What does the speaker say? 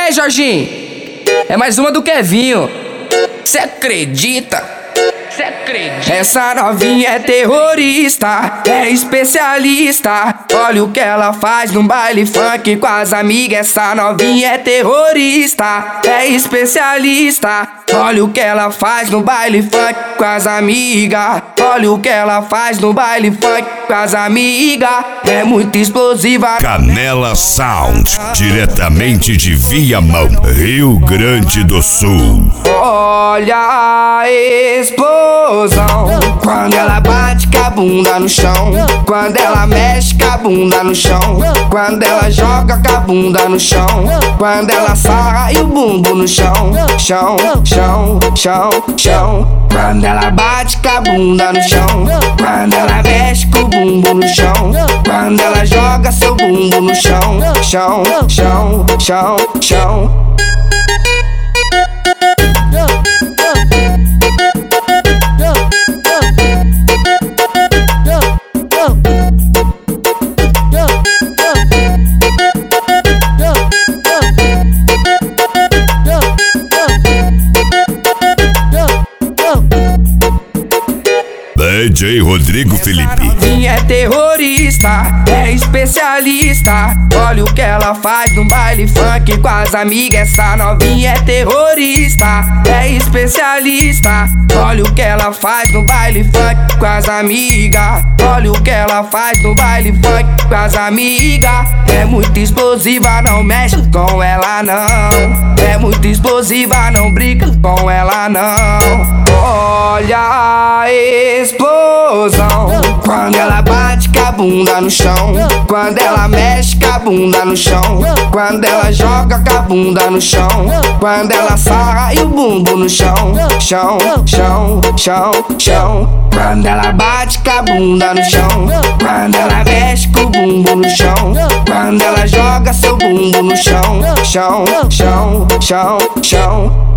aí, Jorginho? É mais uma do Kevinho. Cê acredita? Cê acredita? Essa novinha é terrorista, é especialista. Olha o que ela faz no baile funk com as amigas. Essa novinha é terrorista, é especialista. Olha o que ela faz no baile funk com as amigas. Olha o que ela faz no baile funk com as amigas. É muito explosiva. Canela Sound, diretamente de Viamão, Rio Grande do Sul. Olha a explosão quando ela bate com a bunda no chão, quando ela mexe com a bunda no chão, quando ela joga com a bunda no chão, quando ela sarra e o bumbo no chão, chão, chão, chão, chão. Quando ela bate com a bunda no chão, quando ela mexe com o bumbo no chão, quando ela joga seu bumbo no chão, chão, chão, chão, chão. DJ Rodrigo Felipe. É terrorista, é especialista. Olha o que ela faz no baile funk com as amigas. Essa novinha é terrorista, é especialista. Olha o que ela faz no baile funk com as amigas. Olha o que ela faz no baile funk com as amigas. É muito explosiva, não mexe com ela não. É muito explosiva, não brinca com ela não. Olha a explosão quando ela bate com a bunda no chão, quando ela mexe com a bunda no chão, quando ela joga com a bunda no chão, quando ela sarra e o bumbo no chão, chão, chão, chão, chão. Quando ela bate com a bunda no chão, quando ela mexe com o bumbo no chão, quando ela joga seu bumbo no chão, chão, chão, chão, chão.